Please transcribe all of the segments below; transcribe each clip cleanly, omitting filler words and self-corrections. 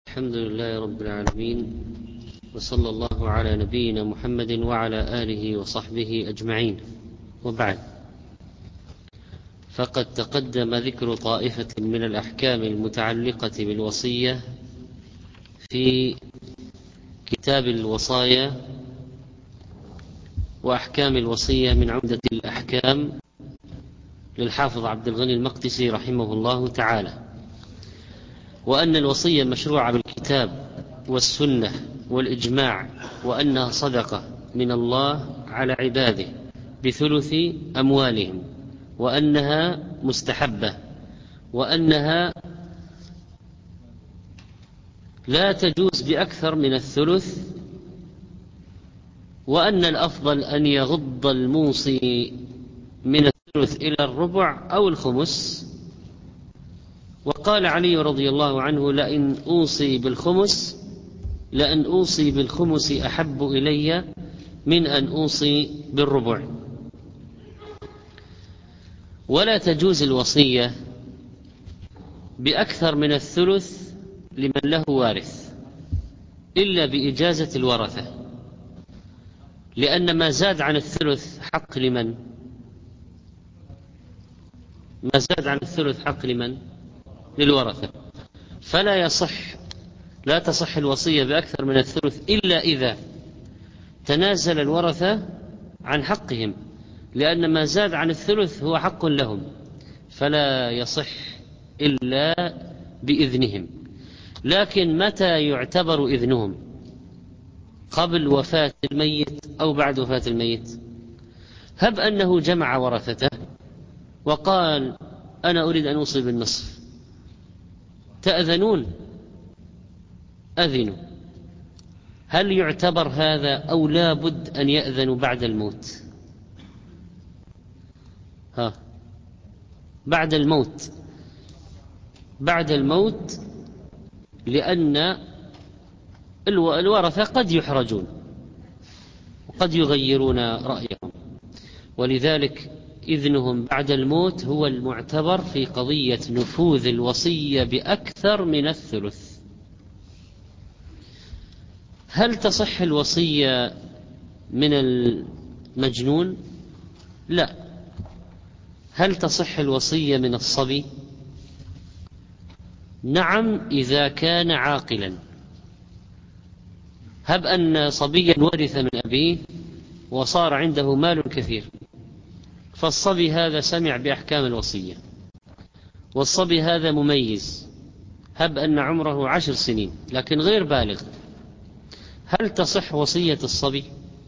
الحمد لله رب العالمين، وصلى الله على نبينا محمد وعلى آله وصحبه أجمعين، وبعد. فقد تقدم ذكر طائفة من الأحكام المتعلقة بالوصية في كتاب الوصايا وأحكام الوصية من عمدة الأحكام للحافظ عبد الغني المقدسي رحمه الله تعالى، وأن الوصية مشروعة بالكتاب والسنة والإجماع، وأنها صدقة من الله على عباده بثلث أموالهم، وأنها مستحبة، وأنها لا تجوز بأكثر من الثلث، وأن الأفضل أن يغض الموصي من الثلث إلى الربع أو الخمس. وقال علي رضي الله عنه: لأن أوصي بالخمس أحب إلي من أن أوصي بالربع. ولا تجوز الوصية بأكثر من الثلث لمن له وارث إلا بإجازة الورثة، لأن ما زاد عن الثلث حق لمن؟ ما زاد عن الثلث حق لمن؟ للورثة. لا تصح الوصية بأكثر من الثلث إلا إذا تنازل الورثة عن حقهم، لأن ما زاد عن الثلث هو حق لهم، فلا يصح إلا بإذنهم. لكن متى يعتبر إذنهم؟ قبل وفاة الميت أو بعد وفاة الميت؟ هب أنه جمع ورثته وقال: أنا أريد أن أوصي بالنصف، تأذنون؟ أذنوا. هل يعتبر هذا أو لا بد أن يأذنوا بعد الموت؟ بعد الموت، لأن الورثة قد يحرجون وقد يغيرون رأيهم، ولذلك إذنهم بعد الموت هو المعتبر في قضية نفوذ الوصية بأكثر من الثلث. هل تصح الوصية من المجنون؟ لا. هل تصح الوصية من الصبي؟ نعم، إذا كان عاقلا. هب أن صبيا ورث من أبيه وصار عنده مال كثير، فالصبي هذا سمع بأحكام الوصية، والصبي هذا مميز، هب أن عمره 10 سنين لكن غير بالغ، هل تصح وصية الصبي؟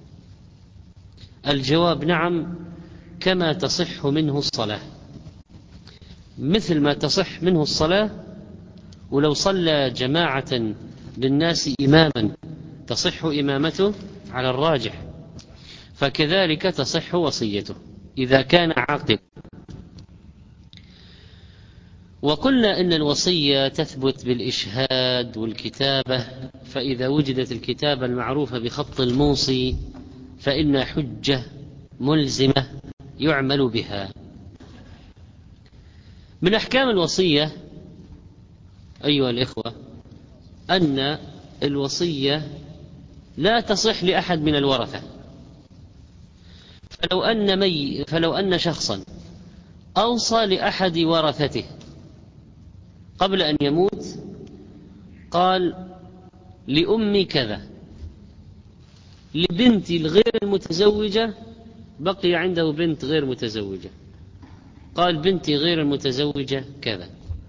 الجواب نعم، كما تصح منه الصلاة، مثل ما تصح منه الصلاة. ولو صلى جماعة بالناس إماما تصح إمامته على الراجح، فكذلك تصح وصيته إذا كان عاقل. وقلنا إن الوصية تثبت بالإشهاد والكتابة، فإذا وجدت الكتابة المعروفة بخط الموصي فإن حجة ملزمة يعمل بها. من أحكام الوصية أيها الإخوة أن الوصية لا تصح لأحد من الورثة. فلو أن شخصا أوصى لأحد ورثته قبل أن يموت، قال: لأمي كذا، لبنتي الغير المتزوجة، بقي عنده بنت غير متزوجة، قال: بنتي غير المتزوجة كذا،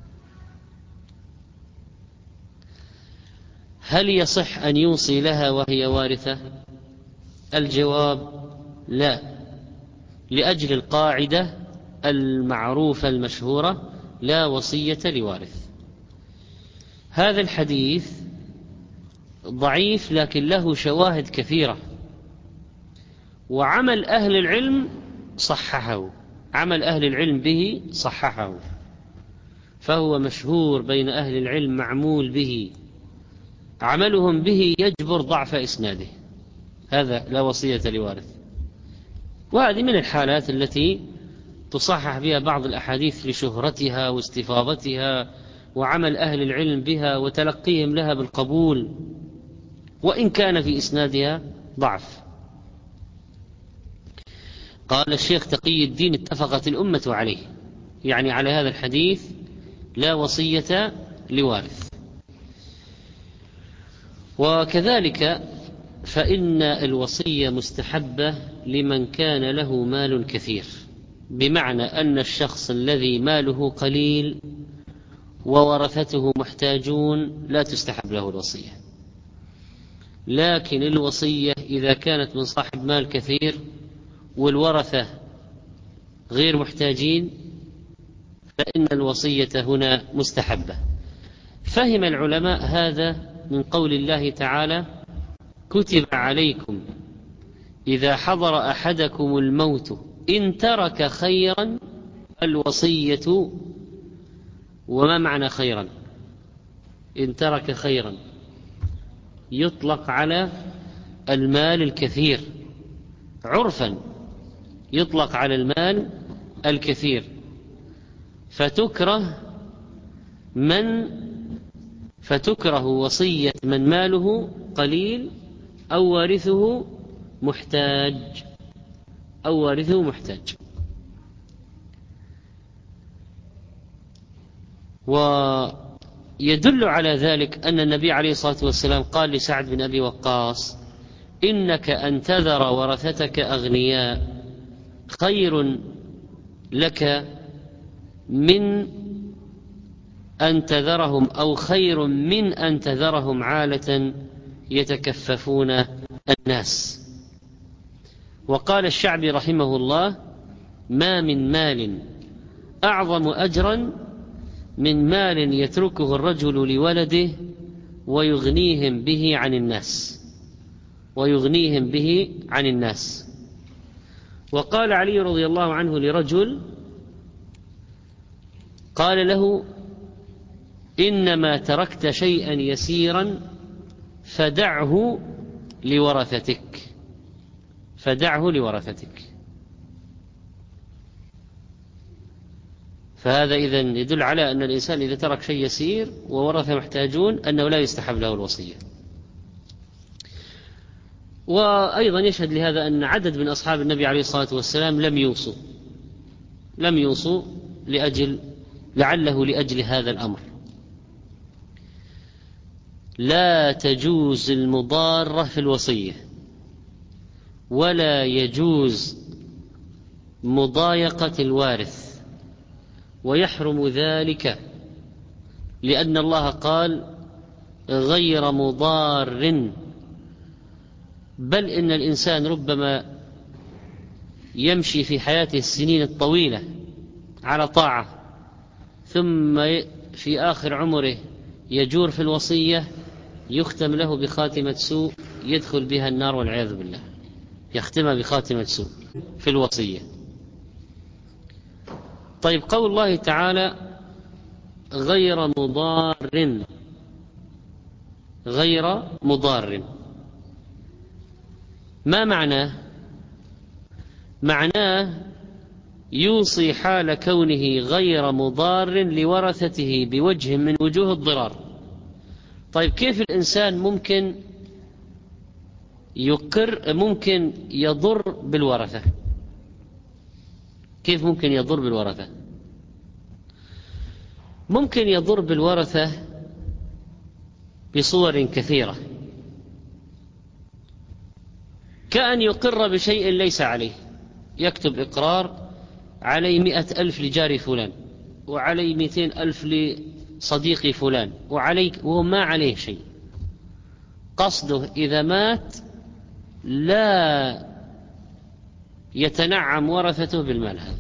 هل يصح أن يوصي لها وهي وارثة؟ الجواب لا، لأجل القاعدة المعروفة المشهورة: لا وصية لوارث. هذا الحديث ضعيف لكن له شواهد كثيرة، وعمل أهل العلم صححه، عمل أهل العلم به صححه، فهو مشهور بين أهل العلم، معمول به، عملهم به يجبر ضعف إسناده. هذا لا وصية لوارث. وهذه من الحالات التي تصحح بها بعض الأحاديث لشهرتها واستفاضتها وعمل أهل العلم بها وتلقيهم لها بالقبول، وإن كان في إسنادها ضعف. قال الشيخ تقي الدين: اتفقت الأمة عليه، يعني على هذا الحديث: لا وصية لوارث. وكذلك فإن الوصية مستحبة لمن كان له مال كثير، بمعنى أن الشخص الذي ماله قليل وورثته محتاجون لا تستحب له الوصية. لكن الوصية إذا كانت من صاحب مال كثير والورثة غير محتاجين فإن الوصية هنا مستحبة. فهم العلماء هذا من قول الله تعالى: كتب عليكم إذا حضر أحدكم الموت إن ترك خيرا الوصية. وما معنى خيرا؟ إن ترك خيرا يطلق على المال الكثير، عرفا يطلق على المال الكثير، فتكره وصية من ماله قليل أو وارثه محتاج. ويدل على ذلك أن النبي عليه الصلاة والسلام قال لسعد بن أبي وقاص: إنك أن تذر ورثتك أغنياء خير لك من أن تذرهم، أو خير من أن تذرهم عالة يتكففون الناس. وقال الشعبي رحمه الله: ما من مال أعظم أجرا من مال يتركه الرجل لولده ويغنيهم به عن الناس. وقال علي رضي الله عنه لرجل قال له: إنما تركت شيئا يسيرا فدعه لورثتك. فهذا إذن يدل على أن الإنسان إذا ترك شيء يسير وورث محتاجون أنه لا يستحب له الوصية. وأيضا يشهد لهذا أن عدد من أصحاب النبي عليه الصلاة والسلام لم يوصوا لأجل هذا الأمر. لا تجوز المضارة في الوصية، ولا يجوز مضايقة الوارث، ويحرم ذلك لأن الله قال: غير مضار. بل إن الإنسان ربما يمشي في حياته السنين الطويلة على طاعة، ثم في آخر عمره يجور في الوصية، يختم له بخاتمة سوء يدخل بها النار والعياذ بالله، يختمها بخاتمة سوء في الوصية. طيب، قول الله تعالى: غير مضار، ما معناه يوصي حال كونه غير مضار لورثته بوجه من وجوه الضرار. طيب، كيف الإنسان ممكن يضر بالورثة؟ كيف ممكن يضر بالورثة؟ ممكن يضر بالورثة بصور كثيرة، كأن يقر بشيء ليس عليه، يكتب إقرار علي 100,000 لجاري فلان، وعلي 200,000 لصديقي فلان، وهو ما عليه شيء. قصده إذا مات لا يتنعم ورثته بالمال هذا،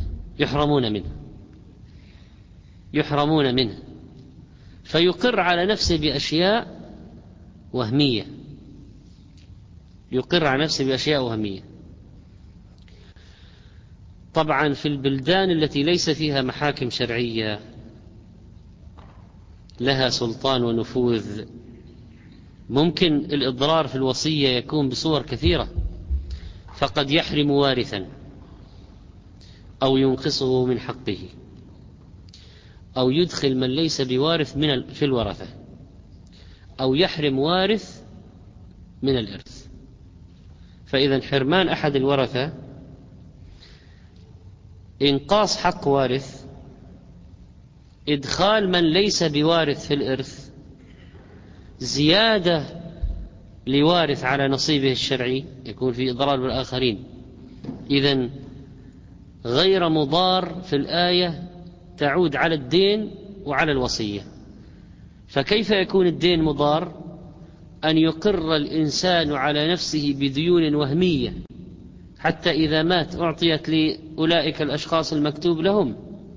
يحرمون منه، فيقر على نفسه بأشياء وهمية، طبعا في البلدان التي ليس فيها محاكم شرعية لها سلطان ونفوذ، ممكن الإضرار في الوصية يكون بصور كثيرة، فقد يحرم وارثا أو ينقصه من حقه، أو يدخل من ليس بوارث في الورثة، أو يحرم وارث من الإرث. فإذا حرمان أحد الورثة إنقاص حق وارث، إدخال من ليس بوارث في الإرث، زيادة لوارث على نصيبه الشرعي، يكون في إضرار بالآخرين. إذن غير مضار في الآية تعود على الدين وعلى الوصية. فكيف يكون الدين مضار؟ أن يقر الإنسان على نفسه بديون وهمية حتى إذا مات أعطيت لأولئك الأشخاص المكتوب لهم،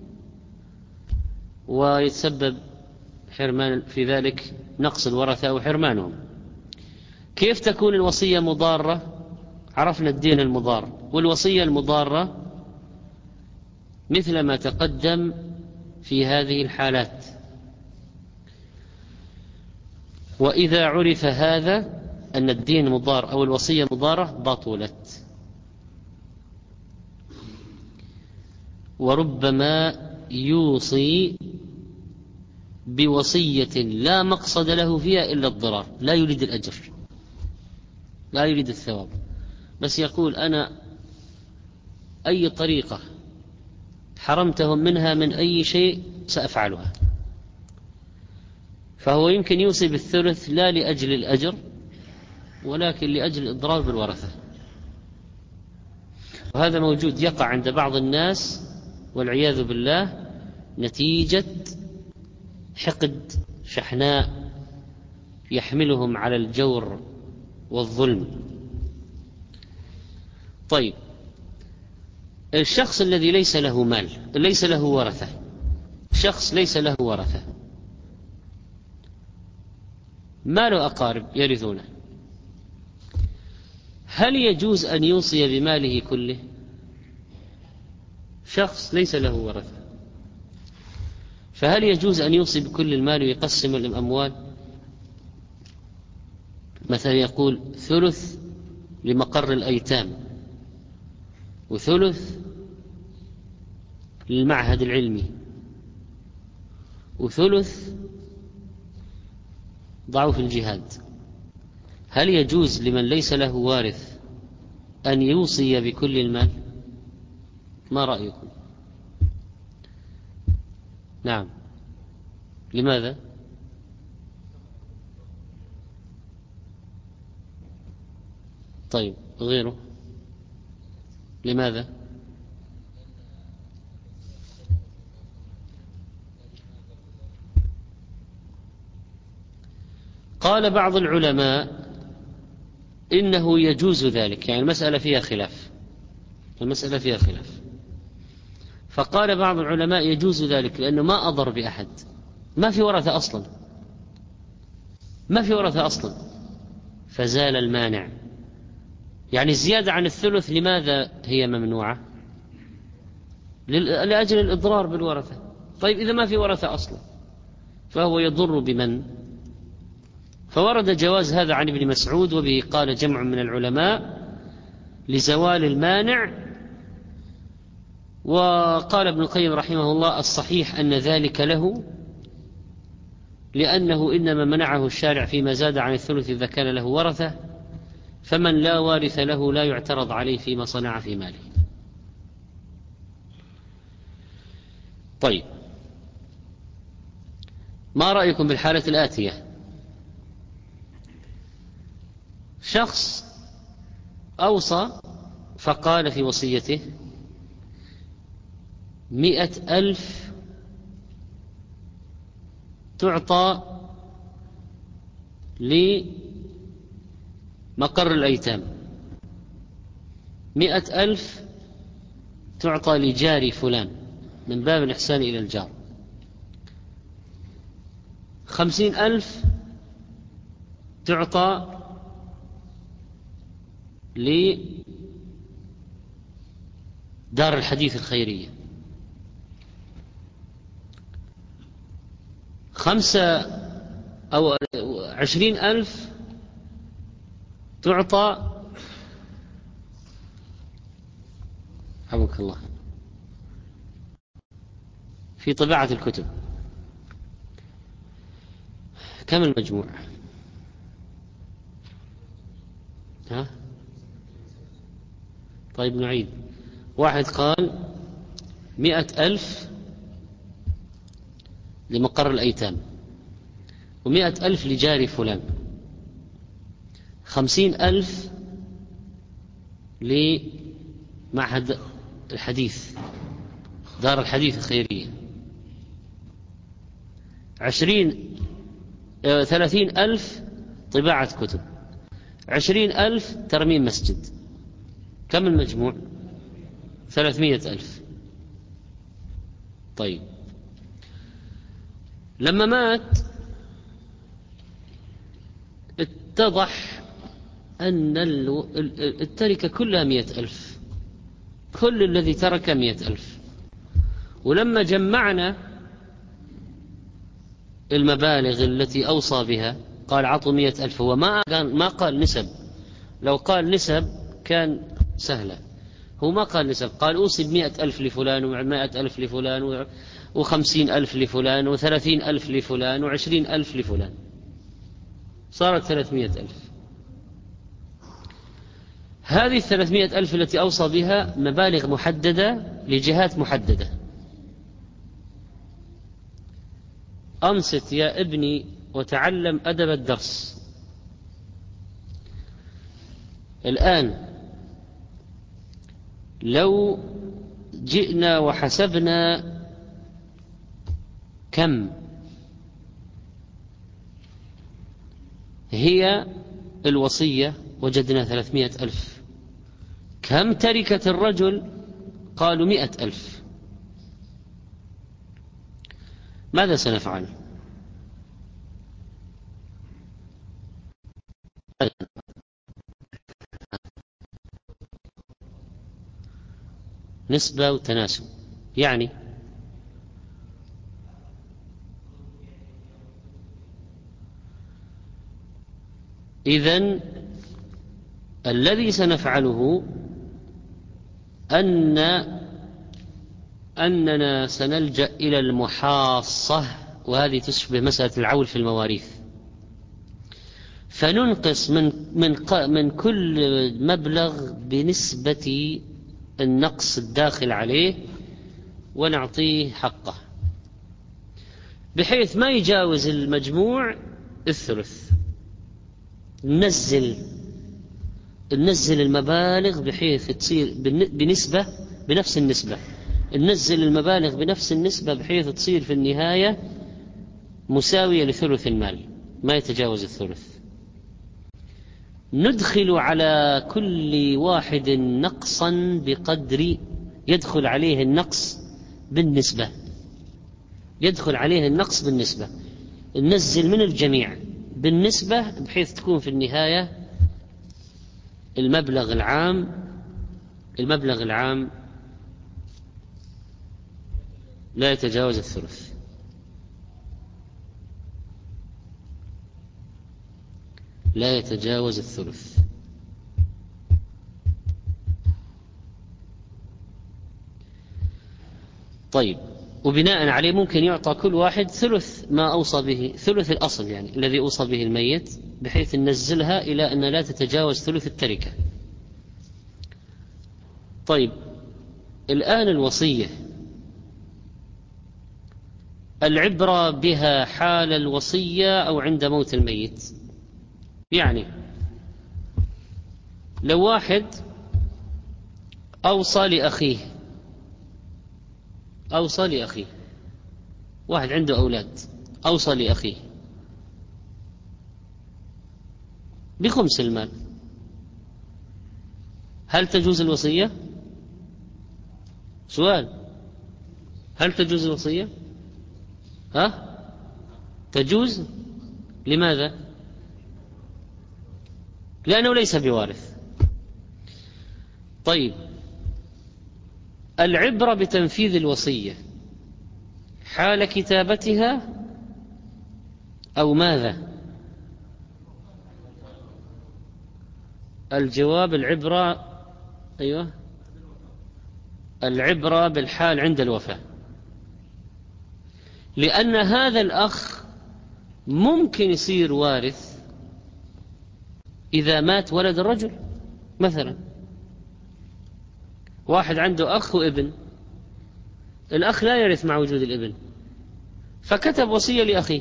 ويتسبب حرمان في ذلك نقص الورثة أو حرمانهم. كيف تكون الوصية مضارة؟ عرفنا الدين المضار، والوصية المضارة مثل ما تقدم في هذه الحالات. وإذا عرف هذا أن الدين مضار أو الوصية مضارة بطلت. وربما يوصي بوصية لا مقصد له فيها إلا الضرار، لا يريد الأجر، لا يريد الثواب، بس يقول أنا أي طريقة حرمتهم منها من أي شيء سأفعلها. فهو يمكن يوصي بالثلث لا لأجل الأجر ولكن لأجل الإضرار بالورثة. وهذا موجود، يقع عند بعض الناس والعياذ بالله نتيجة حقد شحناء يحملهم على الجور والظلم. طيب، الشخص الذي ليس له مال، ليس له ورثة، شخص ليس له ورثة، ما له أقارب يرثونه، هل يجوز أن يوصي بماله كله؟ شخص ليس له ورثة، فهل يجوز أن يوصي بكل المال ويقسم الأموال؟ مثلا يقول ثلث لمقر الأيتام، وثلث للمعهد العلمي، وثلث ضعوا في الجهاد. هل يجوز لمن ليس له وارث أن يوصي بكل المال؟ ما رأيكم؟ نعم. لماذا؟ طيب، غيره لماذا؟ قال بعض العلماء إنه يجوز ذلك، يعني المسألة فيها خلاف، المسألة فيها خلاف. فقال بعض العلماء يجوز ذلك لأنه ما أضر بأحد، ما في ورثة أصلا، ما في ورثة أصلا، فزال المانع. يعني الزيادة عن الثلث لماذا هي ممنوعة؟ لأجل الإضرار بالورثة. طيب إذا ما في ورثة أصلا فهو يضر بمن؟ فورد جواز هذا عن ابن مسعود، وبه قال جمع من العلماء لزوال المانع. وقال ابن القيم رحمه الله الصحيح أن ذلك له، لأنه إنما منعه الشارع فيما زاد عن الثلث إذا كان له ورثة، فمن لا وارث له لا يعترض عليه فيما صنع في ماله. طيب، ما رأيكم بالحالة الآتية؟ شخص أوصى فقال في وصيته 100,000 تعطى لمقر الأيتام، 100,000 تعطى لجاري فلان من باب الإحسان إلى الجار، 50,000 تعطى لدار الحديث الخيرية، 20,000 تعطى حفظك الله في طباعة الكتب. كم المجموع؟ ها؟ طيب نعيد. واحد قال 100,000 لمقر الأيتام، و100,000 لجاري فلان، 50,000 لمعهد الحديث، دار الحديث الخيرية، 30,000 طباعة كتب، 20,000 ترميم مسجد. كم المجموع؟ 300,000. طيب لما مات اتضح أن التركة كلها 100,000، كل الذي ترك 100,000. ولما جمعنا المبالغ التي أوصى بها قال عطوا 100,000، هو ما قال نسب. لو قال نسب كان سهلا، هو ما قال نسب، قال أوصي ب100,000 لفلان، و100,000 لفلان، و50,000 لفلان، و30,000 لفلان، و20,000 لفلان، صارت 300,000. هذه 300,000 التي أوصى بها مبالغ محددة لجهات محددة. أنصت يا ابني وتعلم أدب الدرس. الآن لو جئنا وحسبنا كم هي الوصية وجدنا 300,000. كم تركة الرجل؟ قالوا 100,000. ماذا سنفعل؟ نسبة وتناسب، يعني إذن الذي سنفعله أننا سنلجأ إلى المحاصة، وهذه تشبه مسألة العول في المواريث. فننقص من كل مبلغ بنسبة النقص الداخل عليه ونعطيه حقه، بحيث ما يجاوز المجموع الثلث. ننزل المبالغ بحيث تصير بنفس النسبة، ننزل المبالغ بنفس النسبة بحيث تصير في النهاية مساوية لثلث المال، ما يتجاوز الثلث. ندخل على كل واحد نقصا بقدر يدخل عليه النقص بالنسبة، ننزل من الجميع بالنسبة بحيث تكون في النهاية المبلغ العام لا يتجاوز الثلث. طيب، وبناء عليه ممكن يعطى كل واحد ثلث ما أوصى به، ثلث الأصل يعني الذي أوصى به الميت، بحيث ننزلها إلى أن لا تتجاوز ثلث التركة. طيب الآن الوصية العبرة بها حال الوصية أو عند موت الميت. يعني لو واحد أوصى لأخيه، واحد عنده أولاد، أوصى لأخيه بخمس المال، هل تجوز الوصية؟ سؤال، هل تجوز الوصية؟ تجوز. لماذا؟ لأنه ليس بوارث. طيب العبرة بتنفيذ الوصية حال كتابتها أو ماذا؟ الجواب العبرة بالحال عند الوفاة، لأن هذا الأخ ممكن يصير وارث إذا مات ولد الرجل. مثلا واحد عنده أخ وابن، الأخ لا يرث مع وجود الابن، فكتب وصية لأخيه،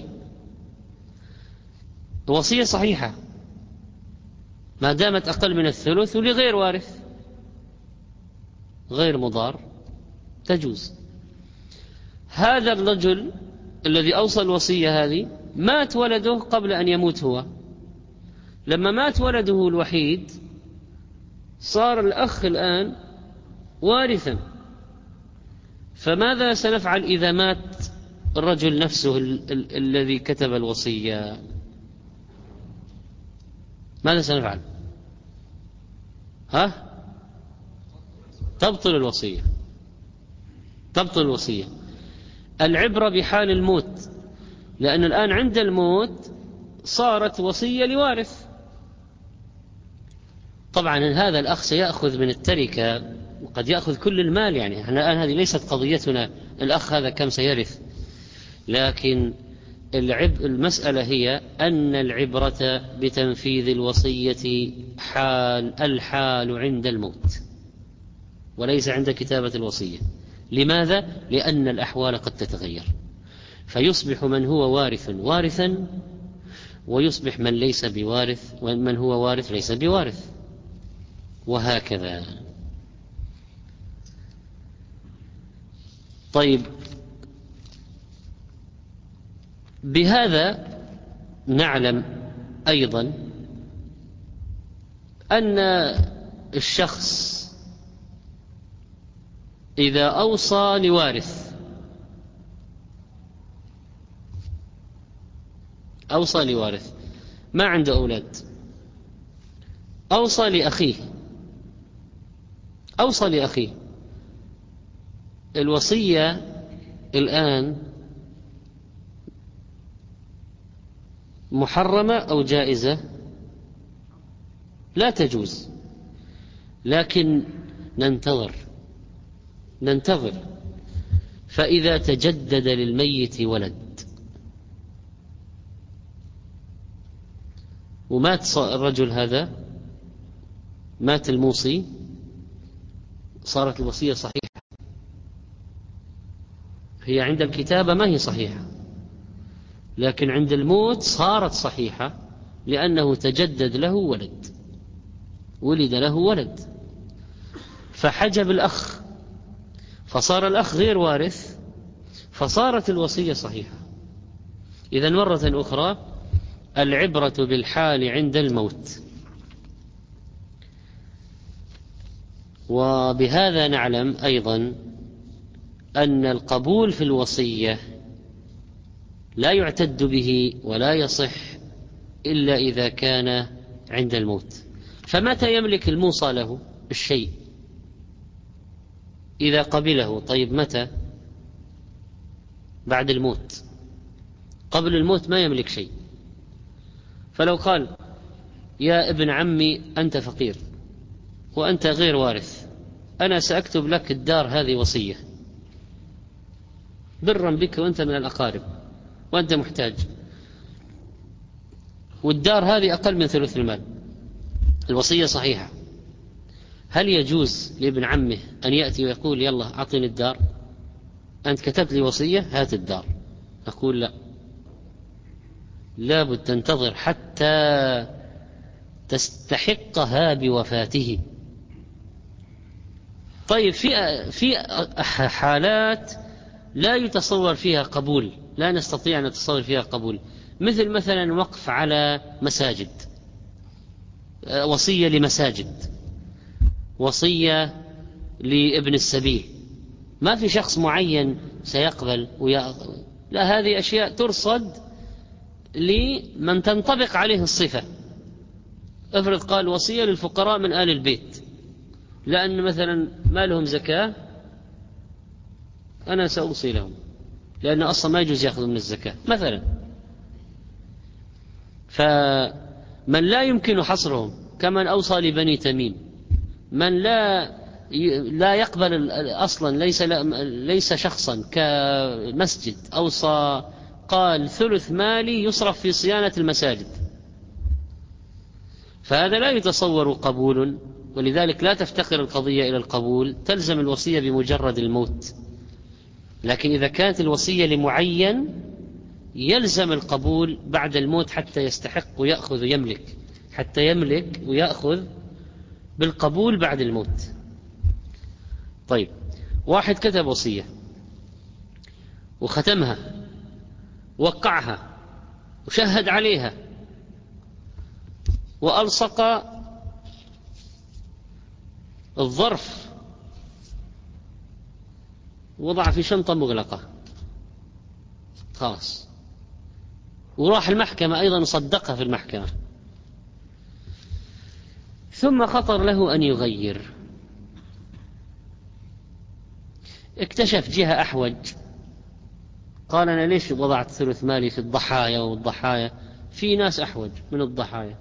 وصية صحيحة ما دامت أقل من الثلث ولغير وارث غير مضار تجوز. هذا الرجل الذي أوصى الوصية هذه مات ولده قبل أن يموت هو، لما مات ولده الوحيد صار الأخ الآن وارثا، فماذا سنفعل إذا مات الرجل نفسه الذي كتب الوصية؟ ماذا سنفعل؟ تبطل الوصية. تبطل الوصية. العبرة بحال الموت، لأن الآن عند الموت صارت وصية لوارث. طبعا هذا الأخ سيأخذ من التركة وقد يأخذ كل المال، يعني احنا الآن هذه ليست قضيتنا الأخ هذا كم سيرث، لكن المسألة هي أن العبرة بتنفيذ الوصية الحال عند الموت وليس عند كتابة الوصية. لماذا؟ لأن الأحوال قد تتغير، فيصبح من هو وارث وارثا، ويصبح من ليس بوارث ومن هو وارث ليس بوارث، وهكذا. طيب، بهذا نعلم أيضا أن الشخص إذا أوصى لوارث ما عنده أولاد، أوصى لأخيه، الوصية الآن محرمة أو جائزة؟ لا تجوز، لكن ننتظر فإذا تجدد للميت ولد ومات الرجل هذا، مات الموصي، صارت الوصية صحيحة. هي عند الكتابة ما هي صحيحة، لكن عند الموت صارت صحيحة، لأنه تجدد له ولد له ولد فحجب الأخ، فصار الأخ غير وارث، فصارت الوصية صحيحة. إذن مرة أخرى العبرة بالحال عند الموت. وبهذا نعلم أيضا أن القبول في الوصية لا يعتد به ولا يصح إلا إذا كان عند الموت. فمتى يملك الموصى له الشيء؟ إذا قبله. طيب متى؟ بعد الموت. قبل الموت ما يملك شيء. فلو قال يا ابن عمي أنت فقير وأنت غير وارث، أنا سأكتب لك الدار هذه وصية برا بك وأنت من الأقارب وأنت محتاج، والدار هذه أقل من ثلث المال، الوصية صحيحة. هل يجوز لابن عمه أن يأتي ويقول يلا أعطني الدار، أنت كتبت لي وصية هات الدار؟ أقول لا، لابد تنتظر حتى تستحقها بوفاته. طيب، في حالات لا يتصور فيها قبول، لا نستطيع أن نتصور فيها قبول، مثلا وقف على مساجد، وصية لمساجد، وصية لابن السبيل، ما في شخص معين سيقبل لا، هذه أشياء ترصد لمن تنطبق عليه الصفة. افرض قال وصية للفقراء من آل البيت، لأن مثلا ما لهم زكاة، أنا سأوصي لهم، لأن أصلا ما يجوز يأخذ من الزكاة مثلا. فمن لا يمكن حصرهم كمن أوصى لبني تميم، من لا يقبل أصلا، ليس شخصا كمسجد أوصى قال ثلث مالي يصرف في صيانة المساجد، فهذا لا يتصور قبول، ولذلك لا تفتقر القضية إلى القبول، تلزم الوصية بمجرد الموت. لكن إذا كانت الوصية لمعين يلزم القبول بعد الموت حتى يستحق ويأخذ ويملك، حتى يملك ويأخذ بالقبول بعد الموت. طيب، واحد كتب وصية وختمها وقعها وشهد عليها وألصق الظرف وضع في شنطة مغلقة، خلاص، وراح المحكمة أيضا صدقها في المحكمة، ثم خطر له أن يغير، اكتشف جهة أحوج، قال أنا ليش وضعت ثلث مالي في الضحايا، والضحايا في ناس أحوج من الضحايا،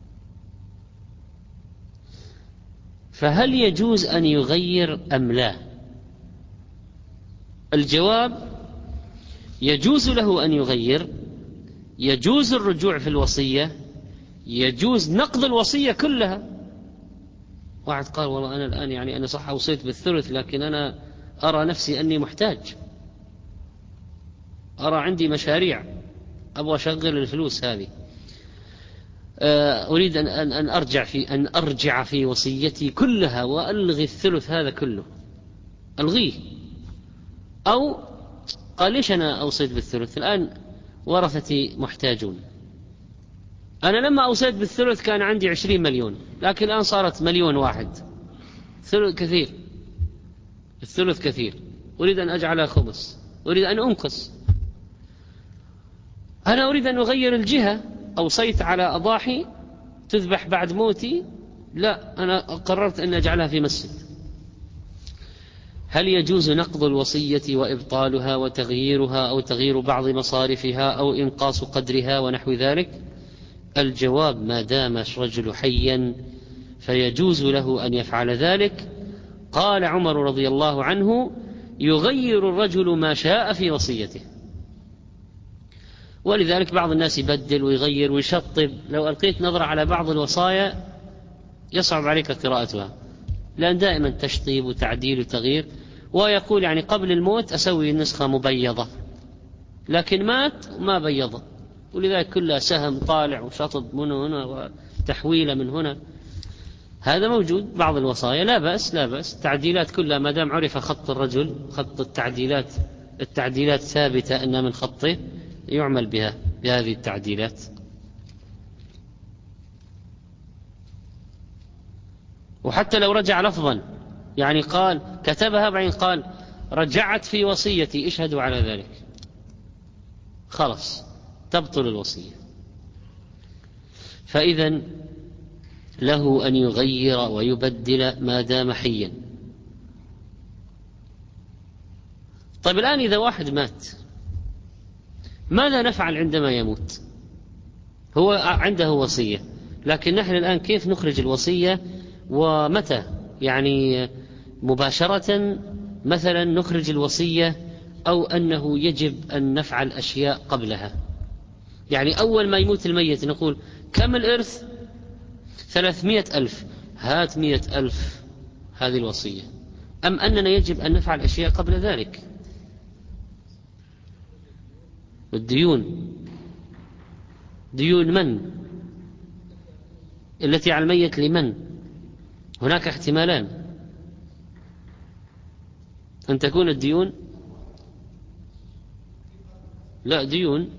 فهل يجوز أن يغير أم لا؟ الجواب: يجوز له أن يغير، يجوز الرجوع في الوصية، يجوز نقض الوصية كلها. واحد قال والله أنا الآن يعني أنا صح أوصيت بالثلث، لكن أنا أرى نفسي أني محتاج، أرى عندي مشاريع أبغى أشغل الفلوس هذه، أريد أن أرجع في وصيتي كلها وألغي الثلث هذا كله، ألغيه. أو قال ليش أنا أوصيت بالثلث، الآن ورثتي محتاجون، أنا لما أوصيت بالثلث كان عندي 20 مليون، لكن الآن صارت 1,000,001، ثلث كثير، الثلث كثير، أريد أن أجعلها خمس، أريد أن أنقص، أنا أريد أن أغير الجهة، أوصيت على أضاحي تذبح بعد موتي، لا، أنا قررت أن أجعلها في مسجد. هل يجوز نقض الوصية وإبطالها وتغييرها أو تغيير بعض مصارفها أو إنقاص قدرها ونحو ذلك؟ الجواب: ما دام الرجل حيا فيجوز له أن يفعل ذلك. قال عمر رضي الله عنه: يغير الرجل ما شاء في وصيته. ولذلك بعض الناس يبدل ويغير ويشطب، لو ألقيت نظرة على بعض الوصايا يصعب عليك قراءتها، لأن دائما تشطيب وتعديل وتغيير، ويقول يعني قبل الموت أسوي نسخة مبيضة، لكن مات ما بيضة، ولذلك كلها سهم طالع وشطب من هنا وتحويلة من هنا. هذا موجود بعض الوصايا، لا بأس، لا بأس، تعديلات كلها ما دام عرف خط الرجل، خط التعديلات ثابتة أن من خطه، يعمل بها بهذه التعديلات. وحتى لو رجع لفظا، يعني قال كتبها بعدين قال رجعت في وصيتي، اشهدوا على ذلك، خلاص تبطل الوصية. فإذن له أن يغير ويبدل ما دام حيا. طيب الآن إذا واحد مات، ماذا نفعل عندما يموت؟ هو عنده وصية، لكن نحن الآن كيف نخرج الوصية ومتى؟ يعني مباشرة مثلا نخرج الوصية، أو أنه يجب أن نفعل أشياء قبلها؟ يعني أول ما يموت الميت نقول كم الإرث؟ 300,000، هات 100,000، هذه الوصية، أم أننا يجب أن نفعل أشياء قبل ذلك؟ والديون، ديون من؟ التي على الميت لمن؟ هناك احتمالان، أن تكون الديون، لا، ديون